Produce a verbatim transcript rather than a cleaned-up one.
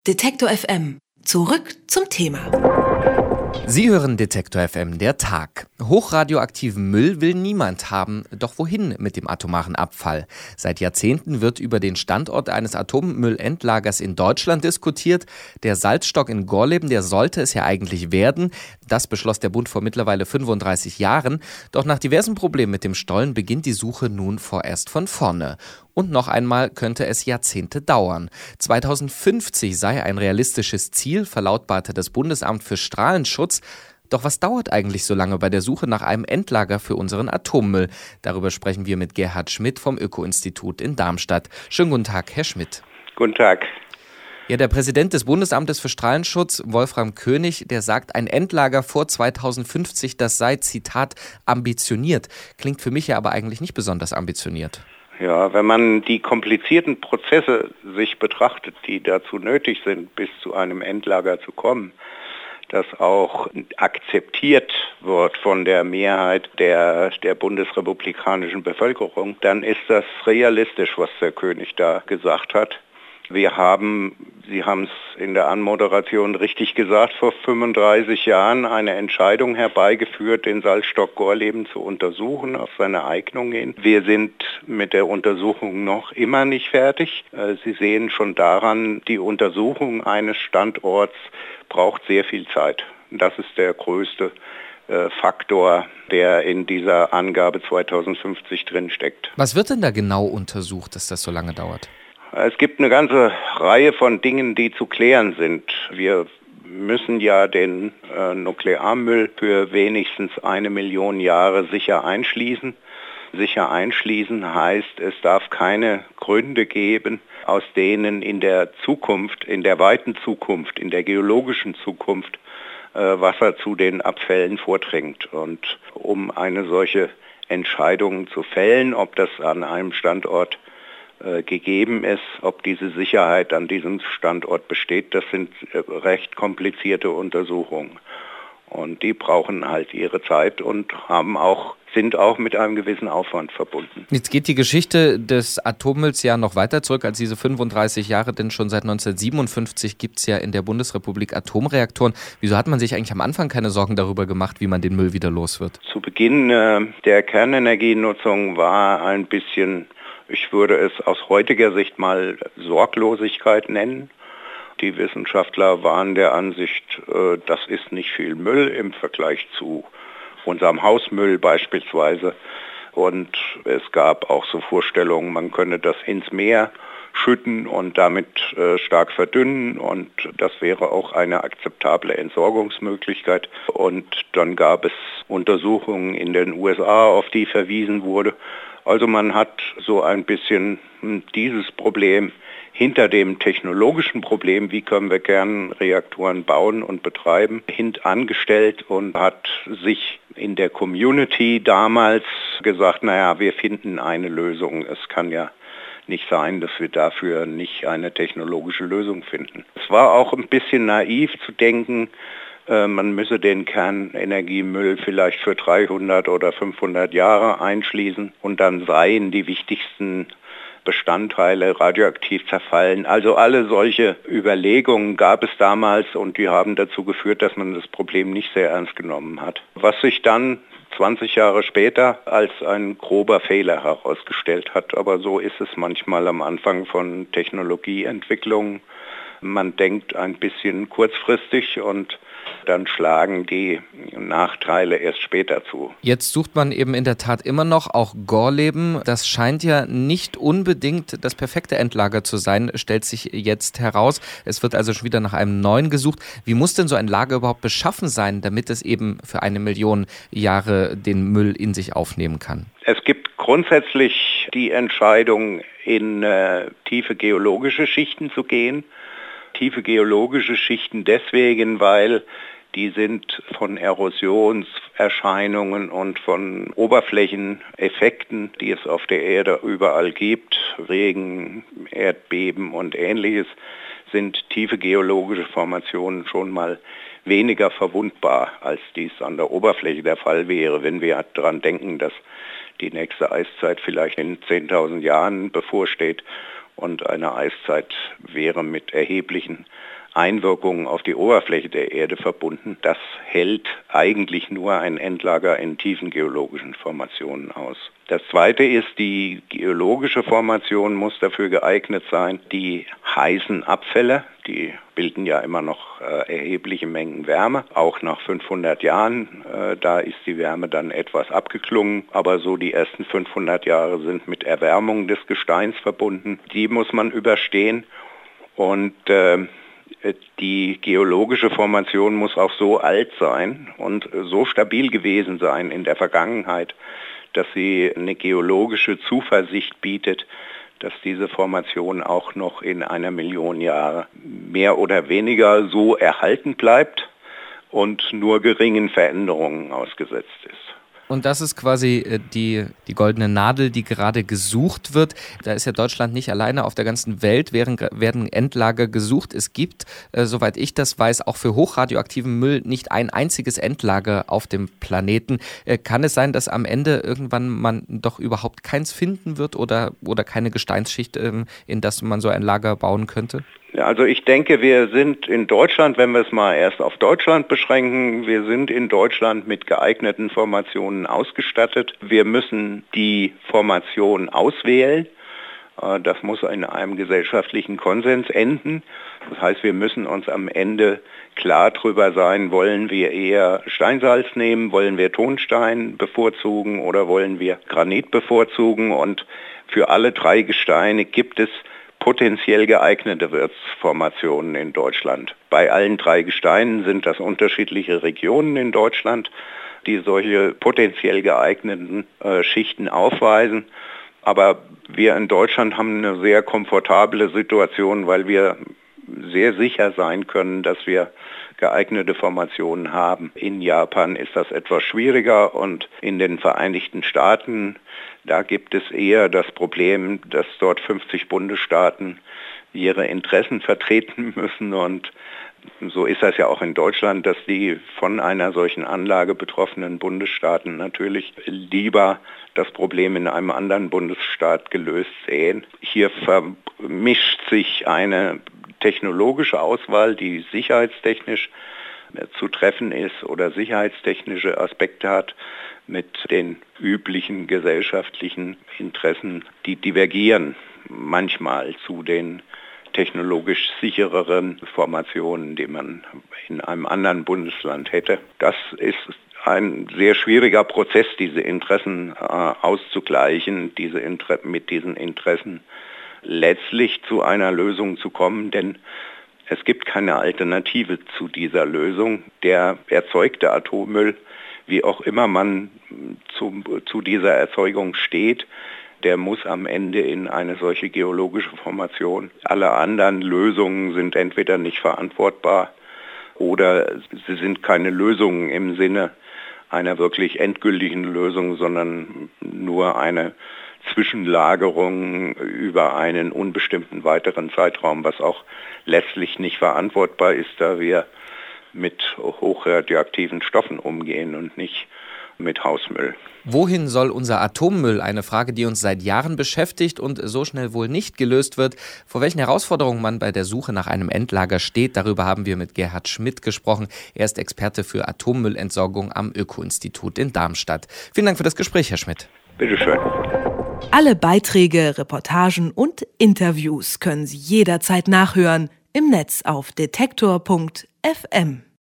Detektor F M. Zurück zum Thema. Sie hören Detektor F M, der Tag. Hochradioaktiven Müll will niemand haben. Doch wohin mit dem atomaren Abfall? Seit Jahrzehnten wird über den Standort eines Atommüllendlagers in Deutschland diskutiert. Der Salzstock in Gorleben, der sollte es ja eigentlich werden. Das beschloss der Bund vor mittlerweile fünfunddreißig Jahren. Doch nach diversen Problemen mit dem Stollen beginnt die Suche nun vorerst von vorne. Und noch einmal könnte es Jahrzehnte dauern. zweitausendfünfzig sei ein realistisches Ziel, verlautbarte das Bundesamt für Strahlenschutz. Doch was dauert eigentlich so lange bei der Suche nach einem Endlager für unseren Atommüll? Darüber sprechen wir mit Gerhard Schmidt vom Öko-Institut in Darmstadt. Schönen guten Tag, Herr Schmidt. Guten Tag. Ja, der Präsident des Bundesamtes für Strahlenschutz, Wolfram König, der sagt, ein Endlager vor zweitausendfünfzig, das sei, Zitat, ambitioniert. Klingt für mich ja aber eigentlich nicht besonders ambitioniert. Ja, wenn man die komplizierten Prozesse sich betrachtet, die dazu nötig sind, bis zu einem Endlager zu kommen, das auch akzeptiert wird von der Mehrheit der, der bundesrepublikanischen Bevölkerung, dann ist das realistisch, was der König da gesagt hat. Wir haben, Sie haben es in der Anmoderation richtig gesagt, vor fünfunddreißig Jahren eine Entscheidung herbeigeführt, den Salzstock Gorleben zu untersuchen, auf seine Eignung hin. Wir sind mit der Untersuchung noch immer nicht fertig. Sie sehen schon daran, die Untersuchung eines Standorts braucht sehr viel Zeit. Das ist der größte äh, Faktor, der in dieser Angabe zweitausendfünfzig drinsteckt. Was wird denn da genau untersucht, dass das so lange dauert? Es gibt eine ganze Reihe von Dingen, die zu klären sind. Wir müssen ja den äh, Nuklearmüll für wenigstens eine Million Jahre sicher einschließen. Sicher einschließen heißt, es darf keine Gründe geben, aus denen in der Zukunft, in der weiten Zukunft, in der geologischen Zukunft äh, Wasser zu den Abfällen vordringt. Und um eine solche Entscheidung zu fällen, ob das an einem Standort äh, gegeben ist, ob diese Sicherheit an diesem Standort besteht, das sind äh, recht komplizierte Untersuchungen. Und die brauchen halt ihre Zeit und haben auch, sind auch mit einem gewissen Aufwand verbunden. Jetzt geht die Geschichte des Atommülls ja noch weiter zurück als diese fünfunddreißig Jahre, denn schon seit neunzehnhundertsiebenundfünfzig gibt es ja in der Bundesrepublik Atomreaktoren. Wieso hat man sich eigentlich am Anfang keine Sorgen darüber gemacht, wie man den Müll wieder los wird? Zu Beginn äh, der Kernenergienutzung war ein bisschen, ich würde es aus heutiger Sicht mal Sorglosigkeit nennen. Die Wissenschaftler waren der Ansicht, äh, das ist nicht viel Müll im Vergleich zu unserem Hausmüll beispielsweise. Und es gab auch so Vorstellungen, man könne das ins Meer schütten und damit äh, stark verdünnen. Und das wäre auch eine akzeptable Entsorgungsmöglichkeit. Und dann gab es Untersuchungen in den U S A, auf die verwiesen wurde. Also man hat so ein bisschen dieses Problem hinter dem technologischen Problem, wie können wir Kernreaktoren bauen und betreiben, hintangestellt und hat sich in der Community damals gesagt, naja, wir finden eine Lösung. Es kann ja nicht sein, dass wir dafür nicht eine technologische Lösung finden. Es war auch ein bisschen naiv zu denken, man müsse den Kernenergiemüll vielleicht für dreihundert oder fünfhundert Jahre einschließen und dann seien die wichtigsten Bestandteile radioaktiv zerfallen. Also alle solche Überlegungen gab es damals und die haben dazu geführt, dass man das Problem nicht sehr ernst genommen hat. Was sich dann zwanzig Jahre später als ein grober Fehler herausgestellt hat. Aber so ist es manchmal am Anfang von Technologieentwicklungen. Man denkt ein bisschen kurzfristig und dann schlagen die Nachteile erst später zu. Jetzt sucht man eben in der Tat immer noch auch Gorleben. Das scheint ja nicht unbedingt das perfekte Endlager zu sein, stellt sich jetzt heraus. Es wird also schon wieder nach einem neuen gesucht. Wie muss denn so ein Lager überhaupt beschaffen sein, damit es eben für eine Million Jahre den Müll in sich aufnehmen kann? Es gibt grundsätzlich die Entscheidung, in äh, tiefe geologische Schichten zu gehen. Tiefe geologische Schichten deswegen, weil die sind von Erosionserscheinungen und von Oberflächeneffekten, die es auf der Erde überall gibt, Regen, Erdbeben und Ähnliches, sind tiefe geologische Formationen schon mal weniger verwundbar, als dies an der Oberfläche der Fall wäre, wenn wir daran denken, dass die nächste Eiszeit vielleicht in zehntausend Jahren bevorsteht. Und eine Eiszeit wäre mit erheblichen Einwirkungen auf die Oberfläche der Erde verbunden. Das hält eigentlich nur ein Endlager in tiefen geologischen Formationen aus. Das Zweite ist, die geologische Formation muss dafür geeignet sein, die heißen Abfälle, die bilden ja immer noch äh, erhebliche Mengen Wärme, auch nach fünfhundert Jahren, äh, da ist die Wärme dann etwas abgeklungen, aber so die ersten fünfhundert Jahre sind mit Erwärmung des Gesteins verbunden. Die muss man überstehen und äh, die geologische Formation muss auch so alt sein und so stabil gewesen sein in der Vergangenheit, dass sie eine geologische Zuversicht bietet, dass diese Formation auch noch in einer Million Jahre mehr oder weniger so erhalten bleibt und nur geringen Veränderungen ausgesetzt ist. Und das ist quasi die, die goldene Nadel, die gerade gesucht wird. Da ist ja Deutschland nicht alleine. Auf der ganzen Welt werden, werden Endlager gesucht. Es gibt, äh, soweit ich das weiß, auch für hochradioaktiven Müll nicht ein einziges Endlager auf dem Planeten. Äh, kann es sein, dass am Ende irgendwann man doch überhaupt keins finden wird oder, oder keine Gesteinsschicht, ähm, in das man so ein Lager bauen könnte? Ja, also ich denke, wir sind in Deutschland, wenn wir es mal erst auf Deutschland beschränken, wir sind in Deutschland mit geeigneten Formationen ausgestattet. Wir müssen die Formation auswählen. Das muss in einem gesellschaftlichen Konsens enden. Das heißt, wir müssen uns am Ende klar darüber sein, wollen wir eher Steinsalz nehmen, wollen wir Tonstein bevorzugen oder wollen wir Granit bevorzugen. Und für alle drei Gesteine gibt es potenziell geeignete Wirtsformationen in Deutschland. Bei allen drei Gesteinen sind das unterschiedliche Regionen in Deutschland, die solche potenziell geeigneten äh, Schichten aufweisen. Aber wir in Deutschland haben eine sehr komfortable Situation, weil wir sehr sicher sein können, dass wir geeignete Formationen haben. In Japan ist das etwas schwieriger und in den Vereinigten Staaten, da gibt es eher das Problem, dass dort fünfzig Bundesstaaten ihre Interessen vertreten müssen und so ist das ja auch in Deutschland, dass die von einer solchen Anlage betroffenen Bundesstaaten natürlich lieber das Problem in einem anderen Bundesstaat gelöst sehen. Hier vermischt sich eine technologische Auswahl, die sicherheitstechnisch zu treffen ist oder sicherheitstechnische Aspekte hat, mit den üblichen gesellschaftlichen Interessen, die divergieren manchmal zu den technologisch sichereren Formationen, die man in einem anderen Bundesland hätte. Das ist ein sehr schwieriger Prozess, diese Interessen äh, auszugleichen, diese Inter- mit diesen Interessen letztlich zu einer Lösung zu kommen, denn es gibt keine Alternative zu dieser Lösung. Der erzeugte Atommüll, wie auch immer man zu, zu dieser Erzeugung steht, der muss am Ende in eine solche geologische Formation. Alle anderen Lösungen sind entweder nicht verantwortbar oder sie sind keine Lösungen im Sinne einer wirklich endgültigen Lösung, sondern nur eine Zwischenlagerung über einen unbestimmten weiteren Zeitraum, was auch letztlich nicht verantwortbar ist, da wir mit hochradioaktiven Stoffen umgehen und nicht mit Hausmüll. Wohin soll unser Atommüll? Eine Frage, die uns seit Jahren beschäftigt und so schnell wohl nicht gelöst wird. Vor welchen Herausforderungen man bei der Suche nach einem Endlager steht, darüber haben wir mit Gerhard Schmidt gesprochen. Er ist Experte für Atommüllentsorgung am Öko-Institut in Darmstadt. Vielen Dank für das Gespräch, Herr Schmidt. Bitte schön. Alle Beiträge, Reportagen und Interviews können Sie jederzeit nachhören im Netz auf detektor punkt f m.